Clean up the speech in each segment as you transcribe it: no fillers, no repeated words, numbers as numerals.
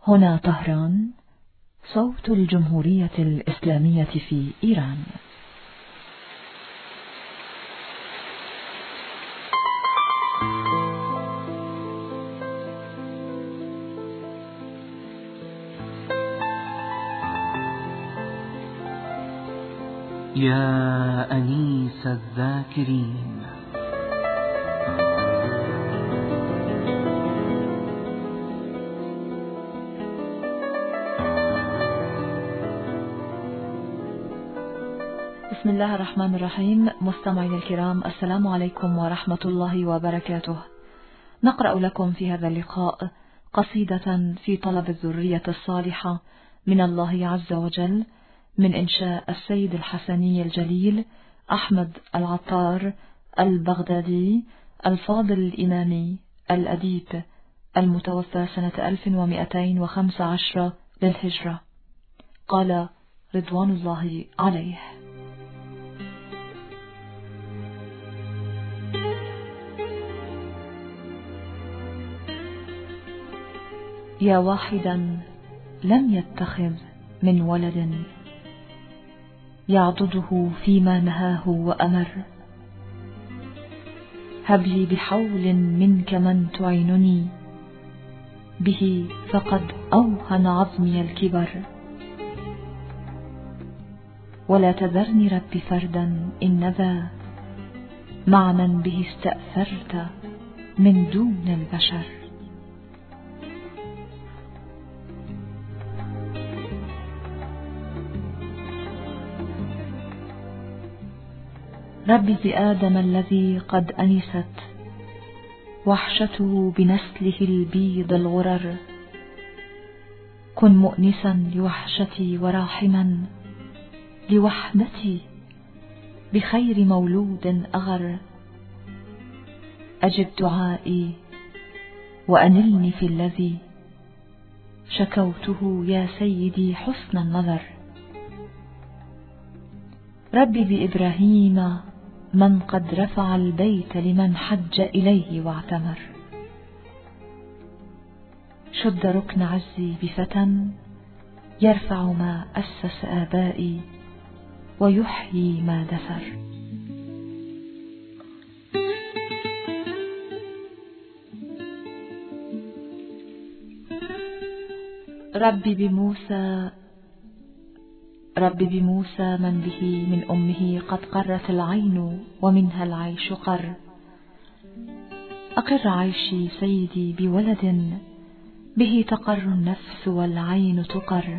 هنا طهران، صوت الجمهورية الإسلامية في إيران. يا أنيس الذاكرين، بسم الله الرحمن الرحيم. مستمعين الكرام، السلام عليكم ورحمة الله وبركاته. نقرأ لكم في هذا اللقاء قصيدة في طلب الذرية الصالحة من الله عز وجل، من إنشاء السيد الحسني الجليل أحمد العطار البغدادي الفاضل الإمامي الأديب، المتوفى سنة 1215 للهجرة. قال رضوان الله عليه: يا واحدا لم يتخذ من ولد، يعضده فيما نهاه وأمر، هب لي بحول منك من تعينني به، فقد أوهن عظمي الكبر. ولا تذرني رب فردا إن ذا معنى به استأثرت من دون البشر. رب بآدم الذي قد أنست وحشته بنسله البيض الغرر، كن مؤنسا لوحشتي وراحما لوحدتي بخير مولود أغر. أجب دعائي وأنلني في الذي شكوته يا سيدي حسن النظر. ربي بإبراهيم من قد رفع البيت لمن حج إليه واعتمر. شد ركن عزي بفتى يرفع ما أسس آبائي ويحيي ما دثر. ربي بموسى من به من أمه قد قرت العين ومنها العيش قر. أقر عيشي سيدي بولد به تقر النفس والعين تقر.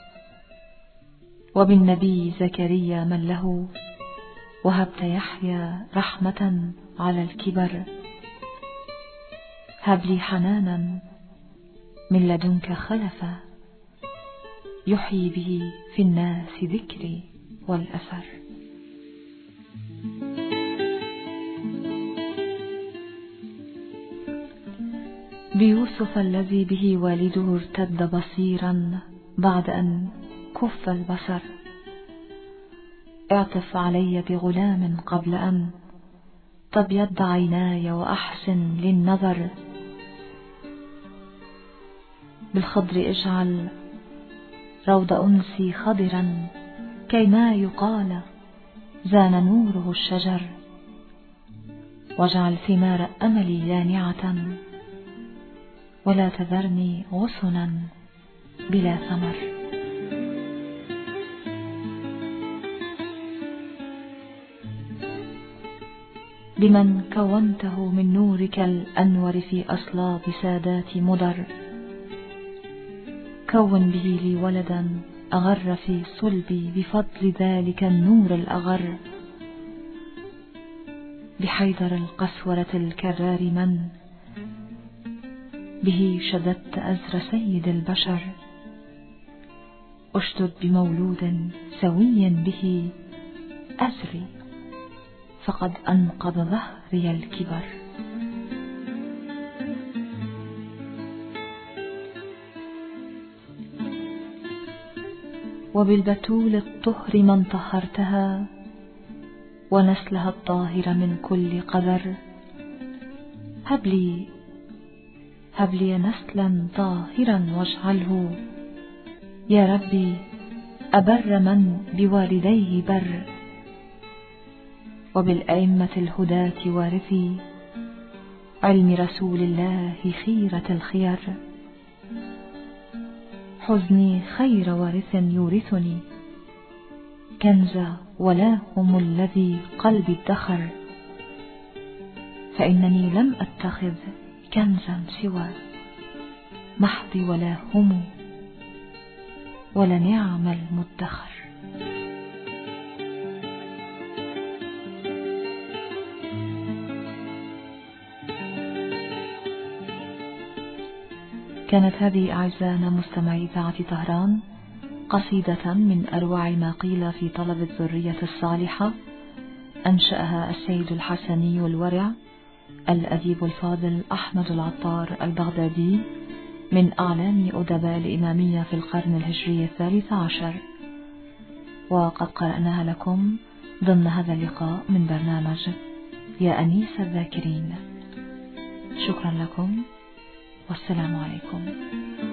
وبالنبي زكريا من له وهبت يحيى رحمة على الكبر. هب لي حنانا من لدنك خلفا يحيي به في الناس ذكري والأثر. بيوسف الذي به والده ارتد بصيرا بعد أن كف البصر. اعطف علي بغلام قبل أن تبيض عيناي وأحسن للنظر. بالخضر اجعل روض أنسي خضرا كيما يقال زان نوره الشجر. واجعل ثمار أملي لانعة ولا تذرني غصنا بلا ثمر. بمن كونته من نورك الأنور في أصلاب سادات مضر. كون به لي ولدا أغر في صلبي بفضل ذلك النور الأغر. بحيدر القسورة الكرار من به شددت أزر سيد البشر. أشدد بمولود سوي به أزري فقد أنقض ظهري الكبر. وبالبتول الطهر من طهرتها ونسلها الطاهر من كل قذر. هب لي هب لي نسلا طاهرا واجعله يا ربي أبر من بوالديه بر، وبالأئمة الهداة وارثي علم رسول الله خيرة الخير. حزني خير وارث يورثني كنز ولاهم الذي قلبي ادخر، فإنني لم أتخذ كنزا سوى محض ولاهم ولنعم المدخر. كانت هذه أعزائنا مستمعي إذاعة طهران قصيدة من أروع ما قيل في طلب الذرية الصالحة، أنشأها السيد الحسني الورع الأديب الفاضل أحمد العطار البغدادي من أعلام أدباء الإمامية في القرن الهجري 13، وقد قرأناها لكم ضمن هذا اللقاء من برنامج يا أنيس الذاكرين. شكرا لكم والسلام عليكم.